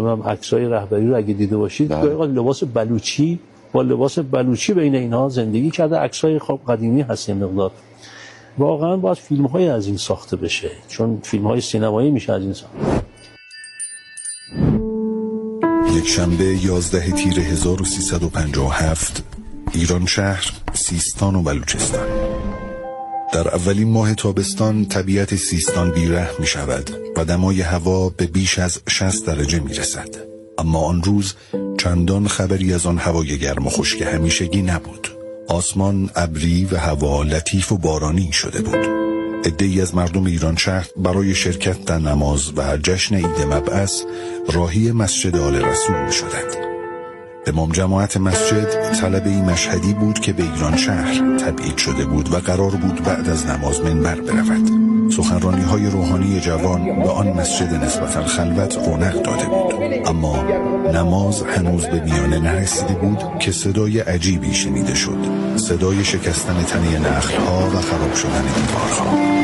عکسای رهبری رو اگه دیده باشید لباس بلوچی با لباس بلوچی بین اینها زندگی کرده. عکسای خب قدیمی هست این مقدار. واقعا باید فیلم‌های از این ساخته بشه، چون فیلم‌های سینمایی میشه از این ساخته. یک شنبه 11 تیر 1357 ایران شهر، سیستان و بلوچستان. در اولین ماه تابستان طبیعت سیستان بی‌رحم می شود و دمای هوا به بیش از 60 درجه می رسد. اما آن روز چندان خبری از آن هوای گرم و خشک همیشگی نبود. آسمان ابری و هوا لطیف و بارانی شده بود. عده‌ای از مردم ایران شهر برای شرکت در نماز و جشن عید مبعث راهی مسجد آل رسول می شدند. امام جماعت مسجد طلبه‌ای مشهدی بود که به ایران شهر تبعید شده بود و قرار بود بعد از نماز منبر برود. سخنرانی‌های روحانی جوان به آن مسجد نسبتاً خلوت رونق داده بود، اما نماز هنوز به میانه نرسیده بود که صدای عجیبی شنیده شد. صدای شکستن تنه نخل‌ها و خراب شدن دیوارها.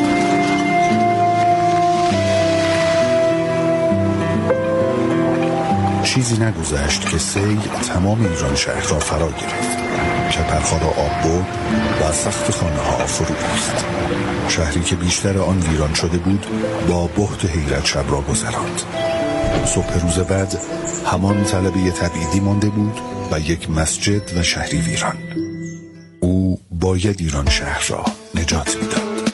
چیزی نگذشت که سیل تمام ایران شهر را فرا گرفت. کپرها را آب برد و سقف خانه‌ها فرو ریخت. شهری که بیشتر آن ویران شده بود با بهت و حیرت شب را گذراند. صبح روز بعد همان طلبه تبعیدی مانده بود و یک مسجد و شهری ویران. او باید ایران شهر را نجات میداد.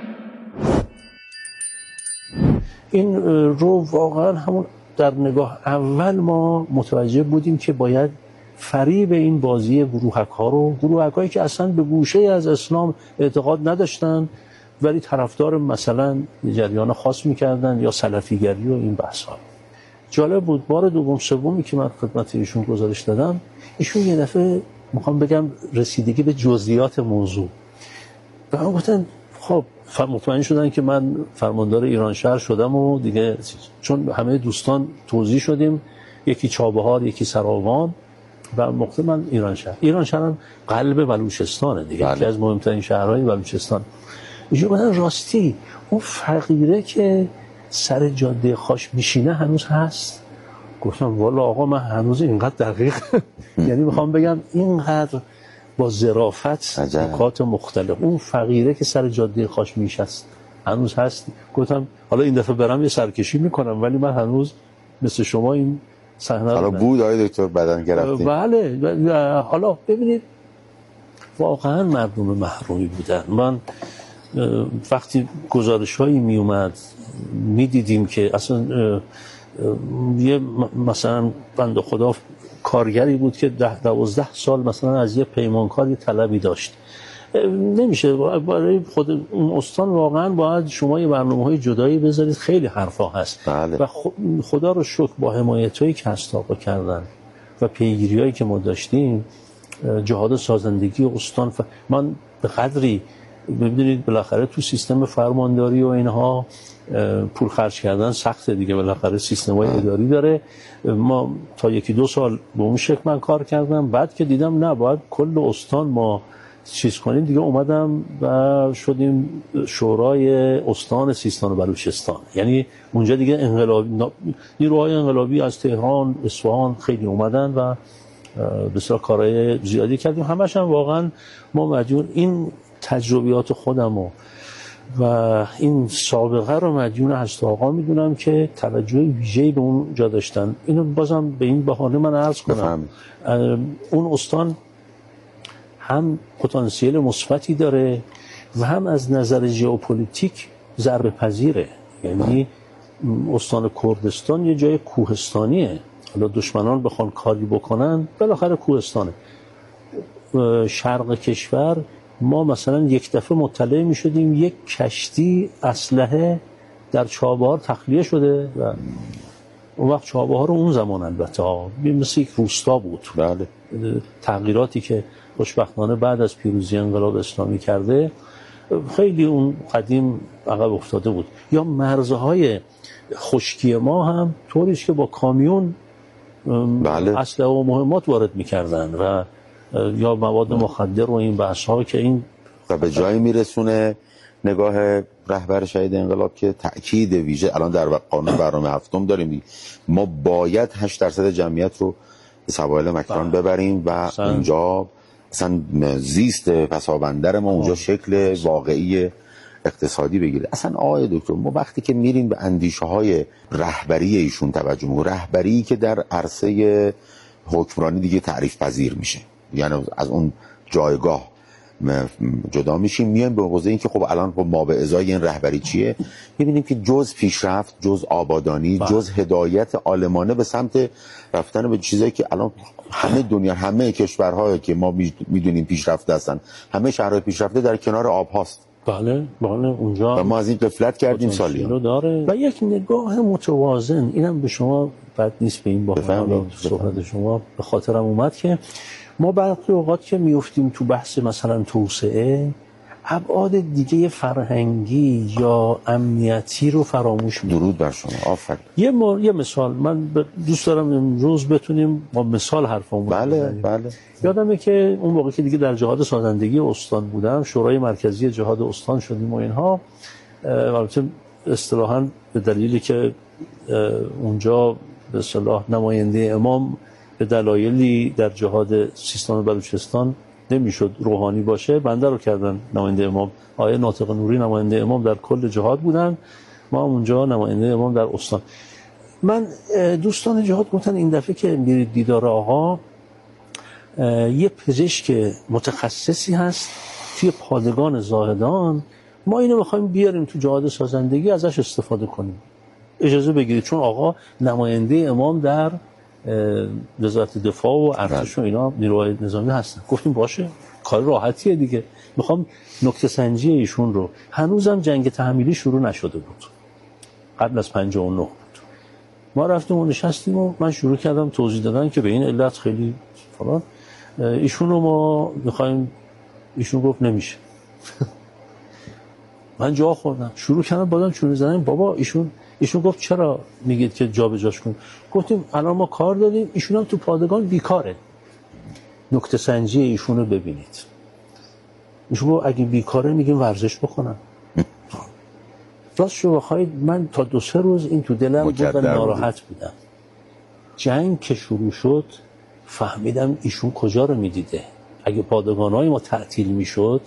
این رو واقعا همون در نگاه اول ما متوجه بودیم که باید فریب این بازی گروهک‌ها رو، گروهک‌هایی که اصلا به گوشه از اسلام اعتقاد نداشتن ولی طرفدار مثلا جریان خاص می‌کردن یا سلفیگری و این بحث‌ها. جالب بود بار دوم سومی که من خدمت ایشون گزارش دادم، ایشون یه دفعه میخوام بگم رسیدگی به جزئیات موضوع و من گفتم خب مطمئن شدن که من فرماندار ایران شهر شدم و دیگه، چون همه دوستان توضیح شدیم، یکی چابهار یکی سراوان و موقع من ایران شهر هم قلب بلوچستانه دیگه، یکی از مهمترین شهرهای بلوچستان. اینجا گفتن راستی اون فقیره که سر جاده خاش میشینه هنوز هست؟ گفتم والا آقا من هنوز اینقدر دقیق یعنی میخوام بگم اینقدر با ظرافت نکات مختلف اون فقیره که سر جاده خاش میشست هنوز هست. گفتم حالا این دفعه برم یه سرکشی میکنم ولی من هنوز مثل شما این صحنه حالا بود آقای دکتر بدن گرفتیم. بله حالا ببینید واقعا مردم محرومی بودن. من وقتی گزارش‌هایی میومد میدیدیم که اصلا یه مثلا بنده خدا کارگری بود که 10-12 سال مثلا از یه پیمانکار یه طلبی داشت، نمیشه برای خود اون استان واقعا باید شما یه برنامه‌های جدایی بذارید، خیلی حرفا هست. و خدا رو شکر با حمایتایی که هستاقا کردن و پیگیریایی که ما داشتیم، جهاد سازندگی استان من به قدری ببینید بالاخره تو سیستم فرمانداری و اینها پول خرج کردن سخته دیگه، بالاخره سیستم‌های اداری داره. ما تا 1-2 سال به اون شکل من کار کردم، بعد که دیدم نه باید کل استان ما چیز کنیم دیگه، اومدم و شدیم شورای استان سیستان و بلوچستان. یعنی اونجا دیگه نیروهای انقلابی از تهران، اصفهان خیلی اومدن و بسیار کارهای زیادی کردیم. همش هم واقعا ما مدیون این تجربیات خودمو و این سابقه رو مدیون هستاقا میدونم که توجه ویژه‌ای به اون جا داشتن. اینو بازم به این بهانه من عرض کنم اون استان هم پتانسیل مثبتی داره و هم از نظر ژئوپلیتیک ضربه پذیره. یعنی استان کردستان یه جای کوهستانیه، حالا دشمنان بخوان کاری بکنن بالاخره کوهستانه. شرق کشور ما مثلا یک دفعه مطلع می شدیم یک کشتی اسلحه در چابهار تخلیه شده و اون وقت چابهار اون زمان البته مثل یک روستا بود. بله. تغییراتی که خوشبختانه بعد از پیروزی انقلاب اسلامی کرده خیلی اون قدیم عقب افتاده بود. یا مرزهای خشکی ما هم طوریش که با کامیون اسلحه و مهمات وارد می‌کردن و یا مواد مخدر و این بحث‌ها که این و به جایی میرسونه نگاه رهبر شهید انقلاب که تأکید ویژه الان در قانون برنامه هفتم داریم، ما باید 8% جمعیت رو به سواحل مکران ببریم و اونجا اصلا زیست پسابندر ما اونجا شکل واقعی اقتصادی بگیره. اصلا آقای دکتر، ما وقتی که میریم به اندیشه های رهبری ایشون توجه می‌کنیم، رهبری که در عرصه حکمرانی دیگه تعریف پذیر میشه، یعنی از اون جایگاه جدا میشیم، میایم به حوزه این که خب الان ما به ازای این رهبری چیه، میبینیم که جز پیشرفت، جز آبادانی، جز هدایت عالمانه به سمت رفتن به چیزایی که الان همه دنیا، همه کشورهایی که ما میدونیم پیشرفته هستن، همه شهرهای پیشرفته در کنار آب هاست. بله اونجا و ما از این غفلت کردیم سالیان. داره و یک نگاه متوازن، اینم به شما بد نیست به این با صحبت شما به خاطرم اومد که ما برخی اوقات که میافتیم تو بحث مثلا توسعه، ابعاد دیگه فرهنگی یا امنیتی رو فراموش می‌کنیم. درود بر شما، آفرین. یه مثال من دوست دارم امروز بتونیم با مثال حرفمون بزنیم. بله. یادمه که اون موقع که دیگه در جهاد سازندگی استان بودم، شورای مرکزی جهاد استان شدیم و اینها، البته اصطلاحاً به دلیلی که اونجا به اصطلاح نماینده امام به دلایلی در جهاد سیستان و بلوچستان نمیشد روحانی باشه، بنده رو کردن نماینده امام. آیه ناطق نوری نماینده امام در کل جهاد بودن، ما اونجا نماینده امام در استان. من دوستان جهاد گفتن این دفعه که میرید دیدار آقا، یه پزشک متخصصی هست توی پادگان زاهدان، ما اینو میخوایم بیاریم تو جهاد سازندگی ازش استفاده کنیم، اجازه بگیرید، چون آقا نماینده امام در وزارت دفاع و ارتش و اینا نیروهای نظامی هستن. گفتیم باشه، کار راحتیه دیگه. میخوام نکته سنجی ایشون رو، هنوزم جنگ تحمیلی شروع نشده بود، قبل از 59 بود. ما رفتیم و نشستیم و من شروع کردم توضیح دادن که به این علت خیلی فلان، ایشون رو ما میخوایم، ایشون گفت نمیشه. من جا خوردم، شروع کردم بازم چون زدن، بابا ایشون گفت چرا میگید که جا به جاش کن؟ گفتیم الان ما کار داریم، ایشون هم تو پادگان بیکاره، نکته سنجی ایشون رو ببینید. ایشون گفت اگه بیکاره میگیم ورزش بکنم. راست شو بخواید من تا 2-3 روز این تو دلم بود و ناراحت بودم. جنگ که شروع شد فهمیدم ایشون کجا رو میدیده. اگه پادگان‌های ما تعطیل میشد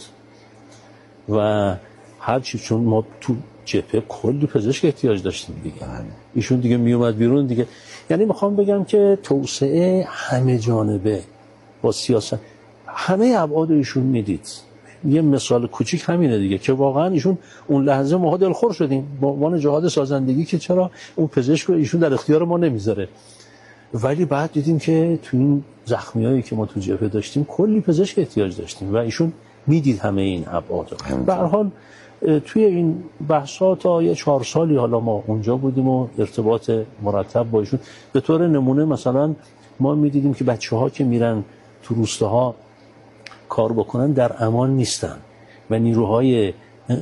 و هرچی، چون ما تو جبهه کلی پزشک احتیاج داشتیم دیگه، ایشون دیگه میومد بیرون دیگه. یعنی میخوام بگم که توسعه همه جانبه با سیاست، همه ابعاد ایشون میدید. یه مثال کوچیک همینه دیگه که واقعا ایشون اون لحظه ما دلخور شدیم با عنوان جهاد سازندگی که چرا اون پزشک رو ایشون در اختیار ما نمیذاره، ولی بعد دیدیم که تو این زخمیایی که ما تو جبهه داشتیم کلی پزشک احتیاج داشتیم و ایشون میدید همه این ابعاد. به هر حال توی این بحثا تا یه 4 سالی حالا ما اونجا بودیم و ارتباط مرتب با ایشون. به طور نمونه مثلا ما میدیدیم که بچه‌ها که میرن تو روستاها کار بکنن در امان نیستن و نیروهای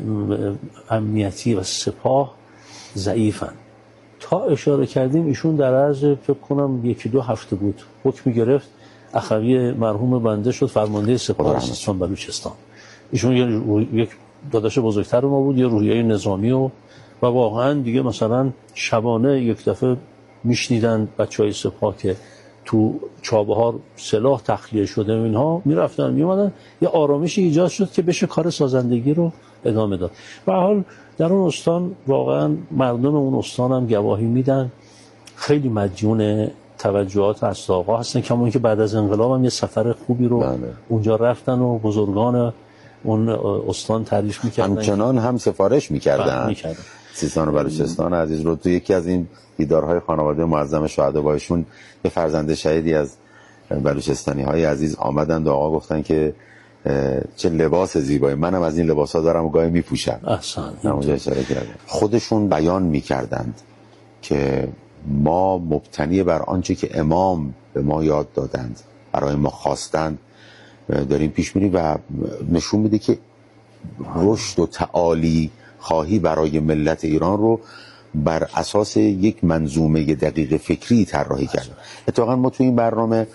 امنیتی و سپاه ضعیفن. تا اشاره کردیم ایشون در عرض فکر کنم 1-2 هفته بود حکم گرفت، اخوی مرحوم بنده شد فرمانده سپاه سیستان بلوچستان. ایشون یک داداش بزرگتر ما بود، یه روحیه نظامی و واقعا دیگه مثلا شبانه یک دفعه میشنیدن بچهای سپاه که تو چابهار سلاح تخلیه شده و اینها، میرفتن میومدن، یه آرامشی ایجاد شد که بشه کار سازندگی رو ادامه داد. به هر حال در اون استان واقعا مردم اون استان هم گواهی میدن، خیلی مدیون توجهات از آقا هستن، کما که بعد از انقلاب هم یه سفر خوبی رو اونجا رفتن و بزرگان اون استان تعریف میکردن، همچنان هم سفارش میکردن. سیستان و بلوچستان عزیز رو تو یکی از این دیدارهای خانواده معظم شهدا با ایشون یه فرزند شهیدی از بلوچستانی های عزیز آمدند و آقا گفتن که چه لباس زیبایی، منم از این لباسا دارم و گاهی میپوشم. اونجا اشاره کردن. خودشون بیان میکردند که ما مبتنی بر آنچه که امام به ما یاد دادند، برای ما خواستند داریم پیش میریم و نشون میده که رشد و تعالی خواهی برای ملت ایران رو بر اساس یک منظومه دقیق فکری طراحی کردیم. اتفاقا ما تو این برنامه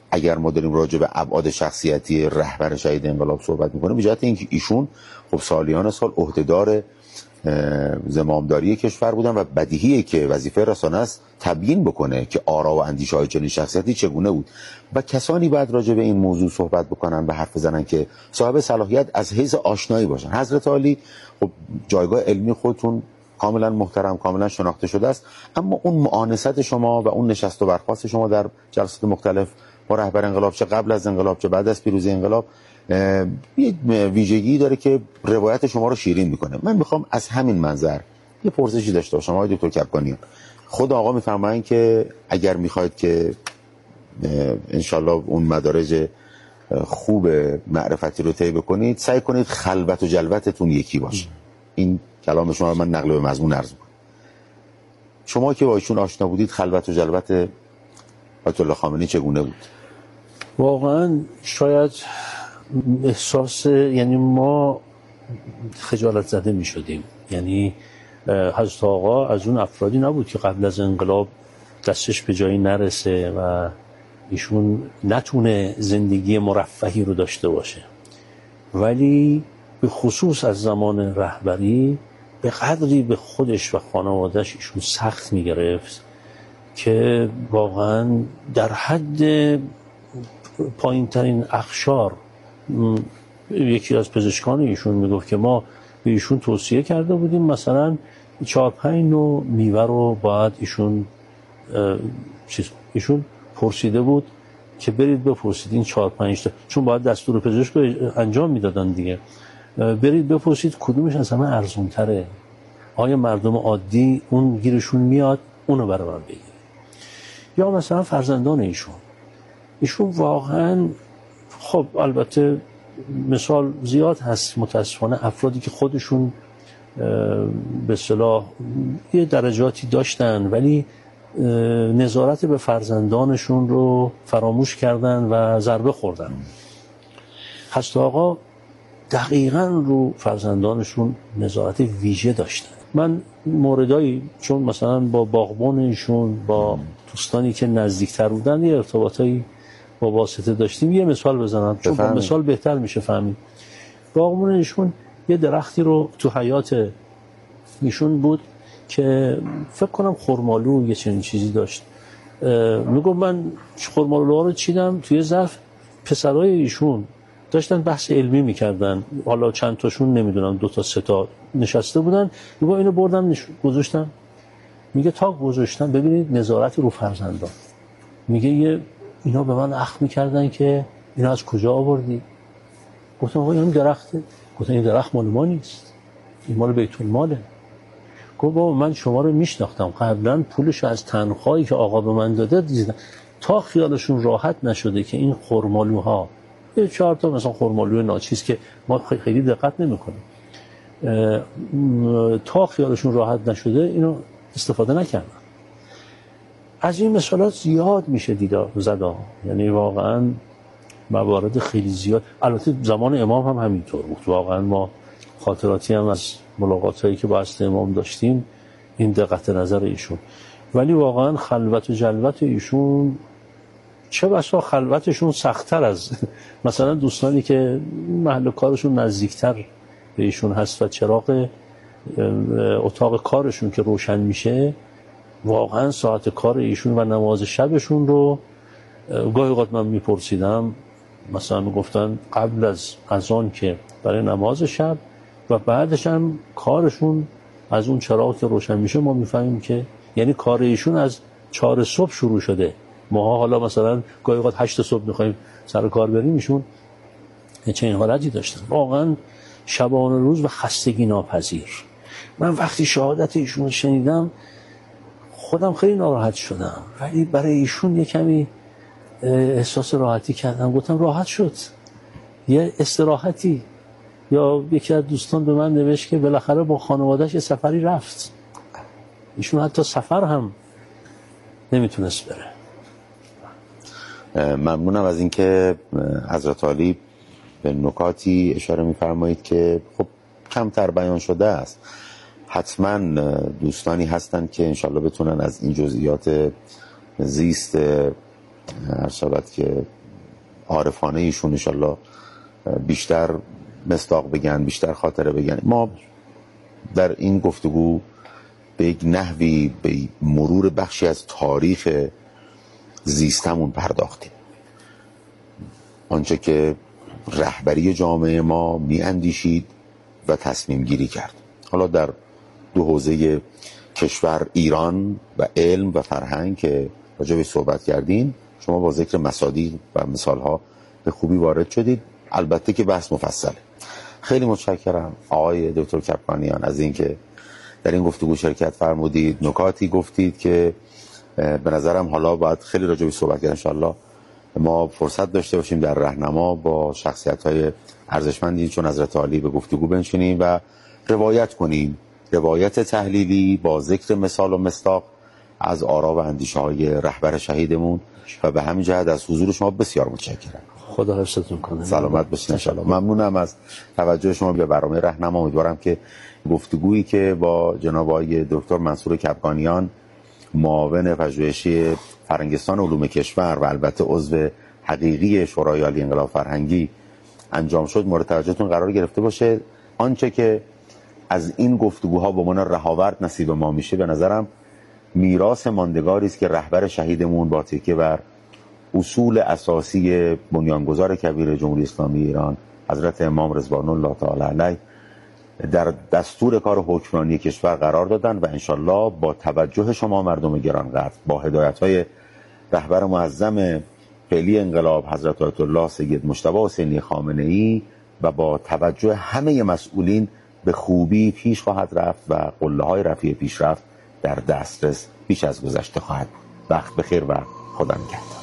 اگر ما داریم راجع به ابعاد شخصیتی رهبر شهید انقلاب صحبت میکنیم، به جهت اینکه ایشون خب سالیان سال عهدهدار زمامداری کشور بودن و بدیهیه که وظیفه رسانه است تبیین بکنه که آرا و اندیشه های چنین شخصیتی چگونه بود و کسانی باید راجع به این موضوع صحبت بکنن و حرف بزنن که صاحب صلاحیت از حیث آشنایی باشن. حضرت عالی خب جایگاه علمی خودتون کاملا محترم، کاملا شناخته شده است، اما اون معانست شما و اون نشست و برخاست شما در جلسات مختلف با رهبر انقلاب، چه قبل از انقلاب چه بعد از پیروزی انقلاب، یه ویژگی داره که روایت شما رو شیرین میکنه. من میخوام از همین منظر یه پرسشی داشته باشم آقای دکتر کبکانیان. خود آقا میفرمایند که اگر میخواید که انشالله اون مدارج خوب معرفتی رو طی بکنید، سعی کنید خلوت و جلوتتون یکی باشه. این کلام شما من نقل به مضمون عرض میکنم. شما که با ایشون آشنا بودید، خلوت و جلوت آیت الله خامنه‌ای چگونه بود؟ واقعا شاید احساس، یعنی ما خجالت زده می شدیم. یعنی حضرت آقا از اون افرادی نبود که قبل از انقلاب دستش به جایی نرسه و ایشون نتونه زندگی مرفهی رو داشته باشه، ولی به خصوص از زمان رهبری به قدری به خودش و خانوادهش ایشون سخت می گرفت که واقعا در حد پایین ترین اقشار، یکی از پزشکان ایشون میگفت که ما به ایشون توصیه کرده بودیم مثلا 4-5 نوع میوه رو باید ایشون پرسیده بود که برید بپرسید این 4-5 تا، چون باید دستور پزشک رو انجام میدادن دیگه، برید بپرسید کدومش از همه ارزون تره، آیا مردم عادی اون گیرشون میاد اونو برای من بگیره. یا مثلا فرزندان ایشون واقعا، خب البته مثال زیاد هست متاسفانه، افرادی که خودشون به اصطلاح یه درجاتی داشتن ولی نظارت به فرزندانشون رو فراموش کردن و ضربه خوردن. حضرت آقا دقیقاً رو فرزندانشون نظارت ویژه داشتن. من موردایی چون مثلا با باغبان ایشون، با دوستانی که نزدیکتر بودن یه ارتباطایی با واسطه داشتیم، یه مثال بزنم چون با مثال بهتر میشه فهمید. باغبان ایشون یه درختی رو تو حیات ایشون بود که فکر کنم خرمالو یه چنین چیزی داشت. میگم من خرمالوها رو چیدم توی ظرف، پسرای ایشون داشتن بحث علمی میکردن، حالا چند تاشون نمیدونم 2 تا 3 تا نشسته بودن، میگم اینو بردم گذاشتم، میگه تا گذاشتم ببینید نظارت رو فرزندان، میگه اینا به من اخم میکردن که اینا از کجا آوردی؟ گفتم آقا این درخته. گفتم این درخت مال ما نیست، این مال بیت الماله. گفت بابا من شما رو میشناختم، قبلا پولش از تنخواهی که آقا به من داده دیدم، تا خیالشون راحت نشده که این خرمالوها 4 تا مثلا خرمالوی ناچیز که ما خیلی دقت نمی‌کنیم، تا خیالشون راحت نشده اینو استفاده نکردن. از این مثالات زیاد میشه زد، یعنی واقعا موارد خیلی زیاد. البته زمان امام هم همینطور بود، واقعا ما خاطراتی هم از ملاقاتایی که با حضرت امام داشتیم این دقت نظر ایشون، ولی واقعا خلوت و جلوت ایشون، چه بسا خلوتشون سخت‌تر از مثلا دوستانی که محل کارشون نزدیکتر به ایشون هست و چراغ اتاق کارشون که روشن میشه، واقعا ساعت کار ایشون و نماز شبشون رو گاهی اوقات من میپرسیدم، مثلا میگفتن قبل از اذان که برای نماز شب و بعدش هم کارشون از اون چراغ که روشن میشه ما میفهمیم که یعنی کار ایشون از 4 صبح شروع شده. ما حالا مثلا گاهی اوقات 8 صبح میخوایم سر کار بریم، ایشون چه این حالتی داشتن، واقعا شبانه روز و خستگی ناپذیر. من وقتی شهادت ایشون شنیدم خودم خیلی ناراحت شدم، ولی برای ایشون یه کمی احساس راحتی کردم، گفتم راحت شد، یه استراحتی. یا یکی از دوستان به من نوشت که بالاخره با خانواده‌اش یه سفری رفت، ایشون حتی سفر هم نمیتونست بره. ممنونم از اینکه حضرت عالی به نکاتی اشاره می‌فرمایید که خب کمتر بیان شده است. حتما دوستانی هستن که انشالله بتونن از این جزئیات زیست هر شبت که عارفانه ایشون انشالله بیشتر مصداق بگن، بیشتر خاطره بگن. ما در این گفتگو به یک نحوی به مرور بخشی از تاریخ زیستمون پرداختیم، آنچه که رهبری جامعه ما میاندیشید و تصمیم گیری کرد. حالا در دو حوزه کشور، ایران و علم و فرهنگ که راجع به صحبت کردین، شما با ذکر مصادیق و مثالها به خوبی وارد شدید. البته که بحث مفصله. خیلی متشکرم آقای دکتر کپکانیان از اینکه در این گفتگو شرکت فرمودید، نکاتی گفتید که به نظرم حالا باید خیلی راجع به صحبت کردن. انشالله ما فرصت داشته باشیم در راهنما با شخصیت‌های ارزشمندی چون حضرت عالی به گفتگو بنشینیم و روایت کنیم، روایت تحلیلی با ذکر مثال و مصداق از آرا و اندیشه‌های رهبر شهیدمون. و به همین جهت از حضور شما بسیار متشکرم. خدا حفظتون کنه. سلامت باشین ان شاءالله. ممنونم از توجه شما به برنامه راهنما. امیدوارم که گفتگویی که با جناب آقای دکتر منصور کپکانیان، معاون پژوهشی فرهنگستان علوم کشور و البته عضو حقیقی شورای عالی انقلاب فرهنگی انجام شد مورد توجهتون قرار گرفته باشه. آنچه که از این گفتگوها به عنوان رهاورد نصیب ما میشه به نظرم میراث ماندگاری است که رهبر شهیدمون با تکیه بر اصول اساسی بنیانگذار کبیر جمهوری اسلامی ایران حضرت امام رضوان الله تعالی علیه در دستور کار حکمرانی کشور قرار دادن و انشالله با توجه شما مردم گرانقدر، با هدایت‌های رهبر معظم فعلی انقلاب حضرت آیت الله سید مجتبی حسینی خامنه‌ای و با توجه همه مسئولین به خوبی پیش خواهد رفت و قله‌های رفیع پیشرفت در دسترس بیش از گذشته خواهد. وقت بخیر و خدا نگهدار.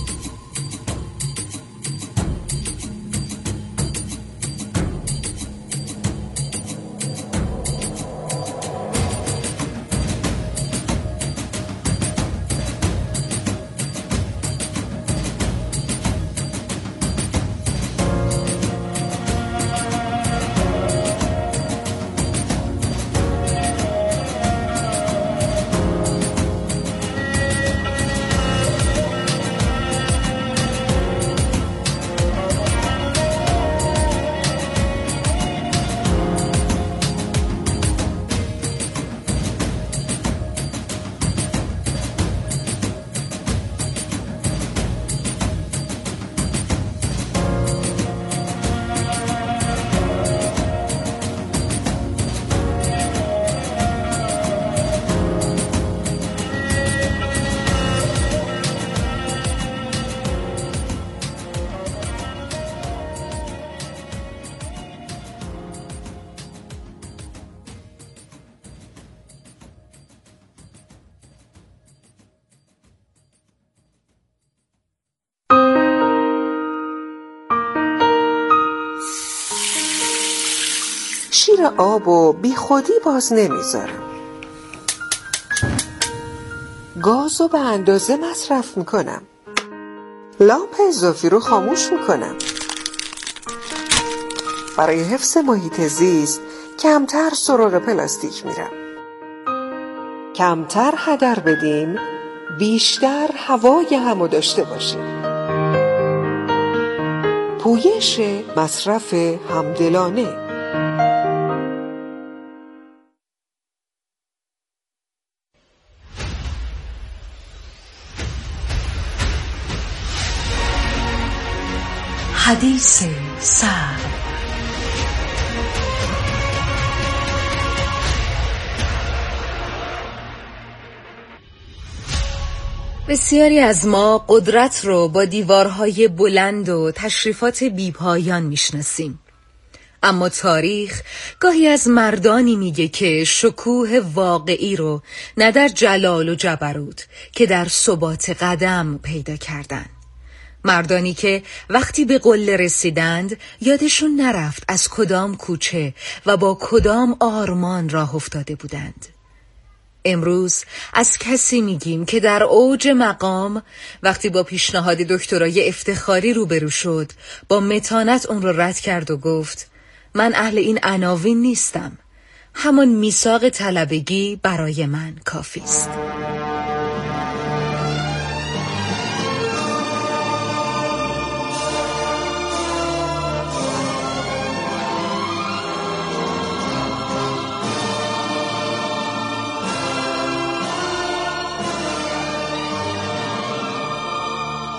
شیر آب و بی خودی باز نمیذارم. گازو به اندازه مصرف میکنم. لامپ اضافی رو خاموش میکنم. برای حفظ محیط زیست کمتر سراغ پلاستیک میرم. کمتر هدر بدیم، بیشتر هوای همو داشته باشیم. پویش مصرف همدلانه. حدیث سرد. بسیاری از ما قدرت رو با دیوارهای بلند و تشریفات بیپایان میشناسیم. اما تاریخ گاهی از مردانی میگه که شکوه واقعی رو نه در جلال و جبروت که در ثبات قدم پیدا کردن. مردانی که وقتی به قله رسیدند یادشون نرفت از کدام کوچه و با کدام آرمان راه افتاده بودند. امروز از کسی میگیم که در اوج مقام وقتی با پیشنهاد دکترای افتخاری روبرو شد با متانت اون رو رد کرد و گفت من اهل این عناوین نیستم، همان میثاق طلبگی برای من کافی است.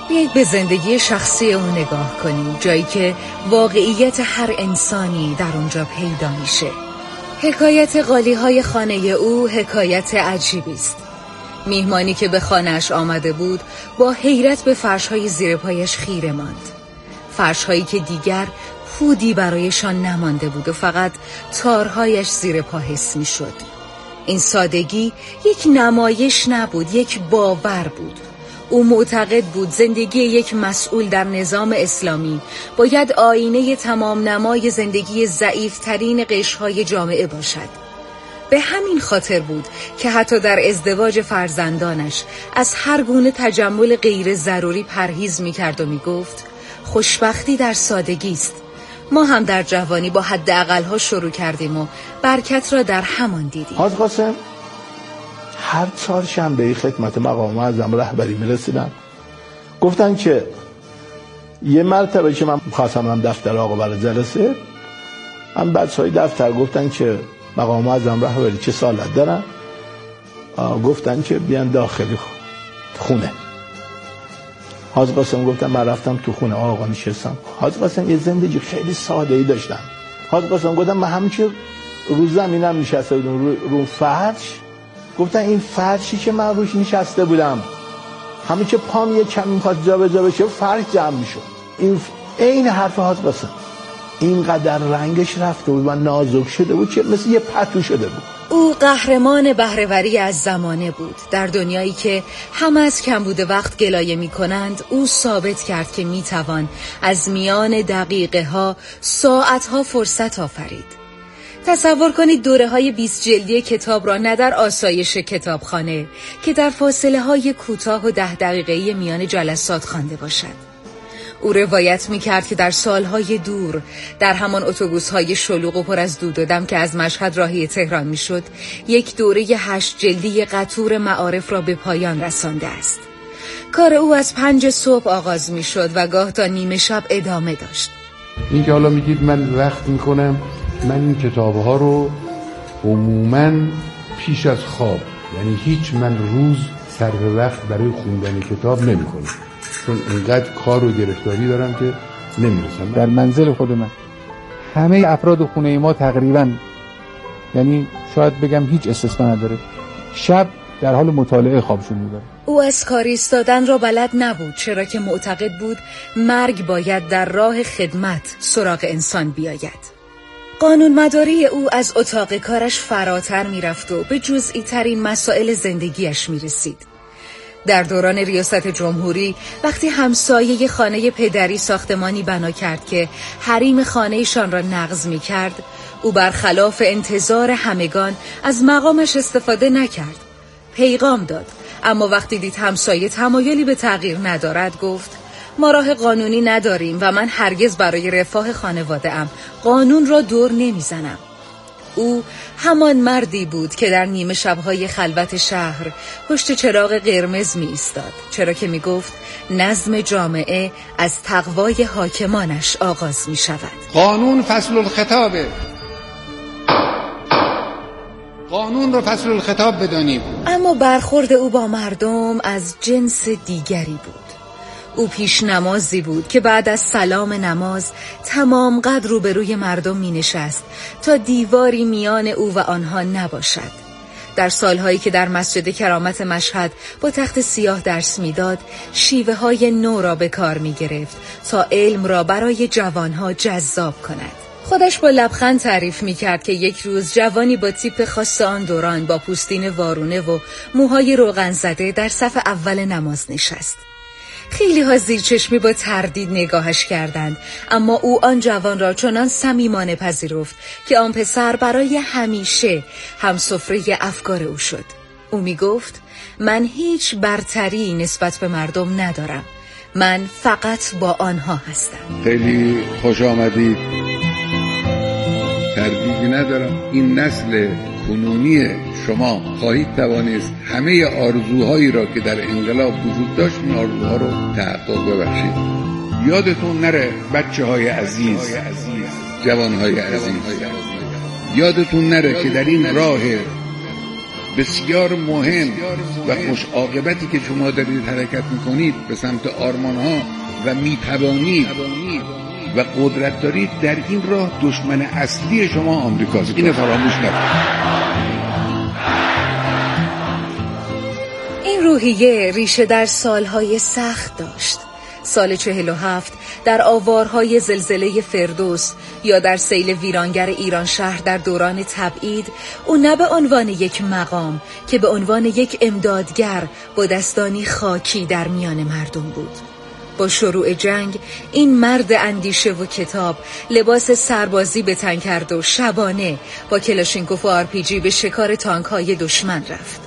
بیایید به زندگی شخصی او نگاه کنیم، جایی که واقعیت هر انسانی در اونجا پیدا میشه. حکایت قالی‌های خانه او حکایت عجیبی است. میهمانی که به خانه‌اش آمده بود با حیرت به فرش‌های زیر پایش خیره ماند. فرش‌هایی که دیگر پودی برایشان نمانده بود و فقط تارهایش زیر پا حس می‌شد. این سادگی یک نمایش نبود، یک باور بود. او معتقد بود زندگی یک مسئول در نظام اسلامی باید آینه تمام نمای زندگی ضعیف‌ترین قشرهای جامعه باشد. به همین خاطر بود که حتی در ازدواج فرزندانش از هر گونه تجمل غیر ضروری پرهیز می‌کرد و می‌گفت خوشبختی در سادگی است. ما هم در جوانی با حداقل‌ها شروع کردیم و برکت را در همان دیدیم. حاج قاسم هر چهارشنبه خدمت مقام معظم رهبری می‌رسیدن، گفتن که یه مرتبه که من خواستم برم دفتر آقا برای جلسه، هم بچه‌های دفتر گفتن که مقام معظم رهبری چه سالت دارن، گفتن که بیان داخلی خونه. حاج قاسم گفتم من رفتم تو خونه آقا نشستم. حاج قاسم یه زندگی خیلی ساده‌ای داشتن. حاج قاسم گفتم من همیشه رو زمینم نشسته بودم رو فرش. گفتن این فرشی که من روش نشسته بودم همیشه پام یه کمی می‌خواد جابجا بشه فرش جمع می‌شد. این حرف حاج قاسم اینقدر رنگش رفته بود و نازک شده بود که مثل یه پتو شده بود. او قهرمان بهره‌وری از زمانه بود. در دنیایی که همه از کمبود وقت گلایه می‌کنند، او ثابت کرد که می‌توان از میان دقیقه‌ها، ساعت‌ها فرصت آفرید. تصور کنید دوره‌های 20 جلدی کتاب را نه در آسایش کتابخانه که در فاصله‌های کوتاه و 10 دقیقه‌ای میان جلسات خوانده باشد. او روایت می‌کرد که در سالهای دور در همان اتوبوس‌های شلوغ و پر از دود و دم که از مشهد راهی تهران می‌شد، یک دوره 8 جلدی قطور معارف را به پایان رسانده است. کار او از 5 صبح آغاز می‌شد و گاه تا نیمه شب ادامه داشت. این که حالا میگید من وقت می‌کنم، من این کتاب‌ها رو عموماً پیش از خواب، یعنی هیچ من روز صرف وقت برای خوندن کتاب نمی‌کنم، چون اینقدر کار و گرفتاری دارم که نمیرسم. در منزل خود من همه افراد خونه ما تقریبا، یعنی شاید بگم هیچ استثنا نداره، شب در حال مطالعه خوابشون میبره. او از کار ایستادن را بلد نبود، چرا که معتقد بود مرگ باید در راه خدمت سراغ انسان بیاید. قانون مداری او از اتاق کارش فراتر میرفت و به جزئی ترین مسائل زندگیش میرسید. در دوران ریاست جمهوری وقتی همسایه خانه پدری ساختمانی بنا کرد که حریم خانه‌شان را نقض می‌کرد، او برخلاف انتظار همگان از مقامش استفاده نکرد. پیغام داد، اما وقتی دید همسایه تمایلی به تغییر ندارد گفت ما راه قانونی نداریم و من هرگز برای رفاه خانواده‌ام قانون را دور نمیزنم. او همان مردی بود که در نیمه شب‌های خلوت شهر پشت چراغ قرمز می ایستاد، چرا که می گفت نظم جامعه از تقوای حاکمانش آغاز می شود. قانون فصل الخطابه، قانون رو فصل الخطاب بدانیم. اما برخورد او با مردم از جنس دیگری بود. او پیش نمازی بود که بعد از سلام نماز تمام قد روبروی مردم می نشست تا دیواری میان او و آنها نباشد. در سالهایی که در مسجد کرامت مشهد با تخت سیاه درس میداد، شیوه های نو را به کار می گرفت تا علم را برای جوانها جذاب کند. خودش با لبخند تعریف می کرد که یک روز جوانی با تیپ خاص آن دوران با پوستین وارونه و موهای روغن زده در صف اول نماز نشست. خیلی ها زیر چشمی با تردید نگاهش کردند، اما او آن جوان را چنان صمیمانه پذیرفت که آن پسر برای همیشه همسفره افکار او شد. او می گفت من هیچ برتری نسبت به مردم ندارم، من فقط با آنها هستم. خیلی خوش آمدید، تردیدی ندارم این نسل کنونی شما خواهید توانست همه آرزوهایی را که در انقلاب وجود داشت این آرزوها رو تحقق ببخشید. یادتون نره بچه‌های عزیز، جوانهای عزیز، یادتون نره که در این راه بسیار مهم و خوش عاقبتی که شما دارید حرکت میکنید به سمت آرمانها و میتوانید و قدرت دارید، در این راه دشمن اصلی شما آمریکاست. اینو فراموش نکنید. این روحیه ریشه در سالهای سخت داشت. سال 47 در آوارهای زلزله فردوس یا در سیل ویرانگر ایران شهر در دوران تبعید، او نه به عنوان یک مقام که به عنوان یک امدادگر با دستانی خاکی در میان مردم بود. با شروع جنگ این مرد اندیشه و کتاب لباس سربازی به تن کرد و شبانه با کلاشینکوف و RPG به شکار تانک‌های دشمن رفت.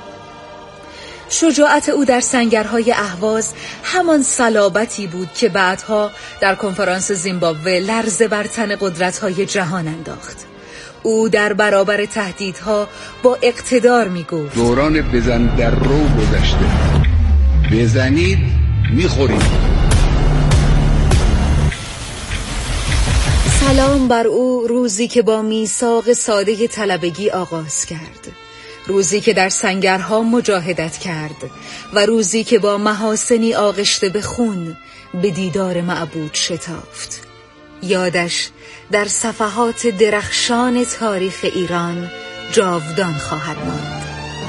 شجاعت او در سنگرهای اهواز همان صلابتی بود که بعدها در کنفرانس زیمبابوه لرزه بر تن قدرت‌های جهان انداخت. او در برابر تهدیدها با اقتدار می‌گفت دوران بزن در رو گذشته، بزنید می‌خورید. سلام بر او، روزی که با میثاق ساده طلبگی آغاز کرد، روزی که در سنگرها مجاهدت کرد و روزی که با محاسنی آغشته به خون به دیدار معبود شتافت. یادش در صفحات درخشان تاریخ ایران جاودان خواهد ماند.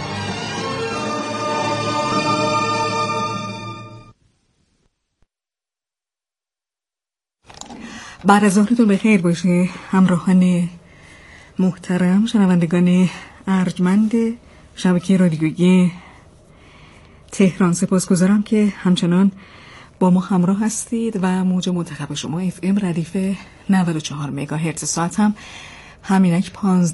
بعد از ظهرتون بخیر باشه همراهان محترم، شنوندگان ارجمند شبکه رادیویی تهران. سپاسگزارم که همچنان با ما همراه هستید و موج منتخب شما FM ردیف 94 مگاهرتز. ساعت هم همینک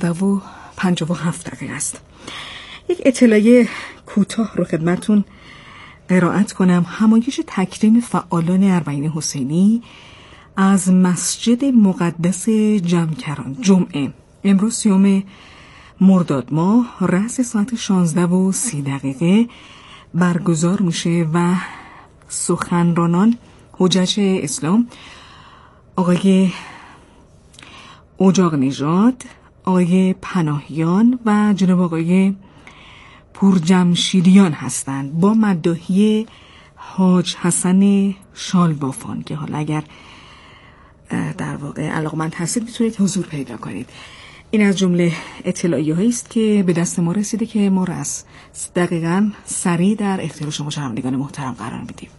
15:57 است. یک اطلاعیه کوتاه رو خدمتون قرائت کنم. همایش تکریم فعالان اربعین حسینی از مسجد مقدس جمکران جمعه امروز 30 مرداد ماه رأس ساعت 16:30 برگزار میشه و سخنرانان حجج اسلام آقای اجاق نژاد، آقای پناهیان و جناب آقای پورجمشیدیان هستند با مداحی حاج حسن شالبافان که حالا اگر در واقع علاقمند هستید میتونید حضور پیدا کنید. این از جمله اطلاعیه هایی است که به دست ما رسیده که ما را از دقیقاً سریع در اختیار شما شنوندگان محترم قرار میدیم.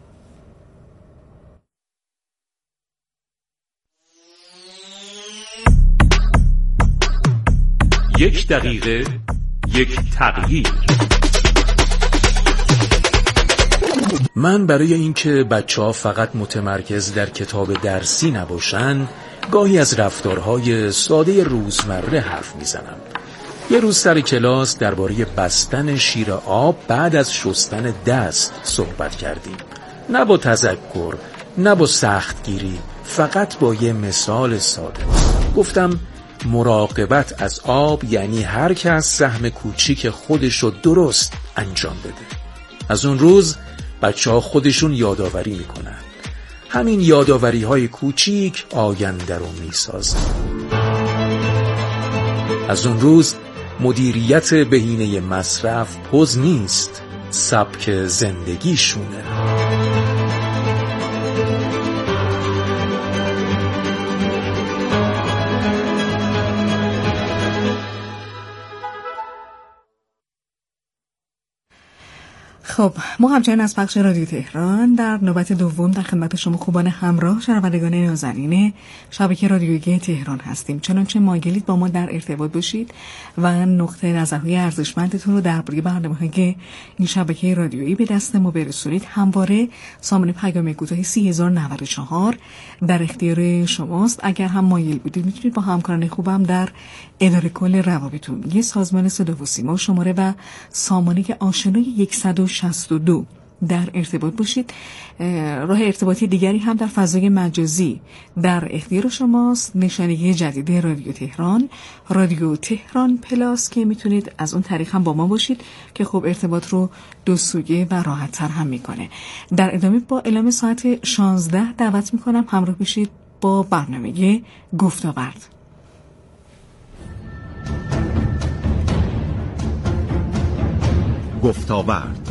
یک دقیقه، یک تغییر. من برای اینکه بچه‌ها فقط متمرکز در کتاب درسی نباشن، گاهی از رفتارهای ساده روزمره حرف میزنم. یه روز سر کلاس درباره بستن شیر آب بعد از شستن دست صحبت کردیم. نه با تذکر، نه با سختگیری، فقط با یه مثال ساده. گفتم مراقبت از آب یعنی هر کس سهم کوچیک خودشو درست انجام بده. از اون روز بچه‌ها خودشون یادآوری میکنن. همین یادآوری های کوچیک آینده رو میسازن. از اون روز مدیریت بهینه مصرف پوز نیست، سبک زندگیشونه. خب ما همچنین از پخش رادیو تهران در نوبت دوم در خدمت شما خوبان همراه شنوندگان نازنین شبکه رادیویی تهران هستیم. چنانچه مایلید با ما در ارتباط باشید و نقطه نظرهای ارزشمندتون رو درباره برنامه‌های این شبکه رادیویی به دست ما برسونید. همواره سامانه پیام کوتاه 3094 در اختیار شماست. اگر هم مایل بودید میتونید با همکاران خوبم در اداره کل روابط عمومی سازمان صدا و سیما شماره و سامانه آشنای 162 در ارتباط باشید. راه ارتباطی دیگری هم در فضای مجازی در اختیار شماست. نشانه جدید رادیو تهران، رادیو تهران پلاس که میتونید از اون طریق هم با ما باشید که خب ارتباط رو دو سویه و راحت تر هم میکنه. در ادامه با اعلام ساعت 16 دعوت میکنم همراه بشید با برنامه گفت‌وگو. گفتاورد.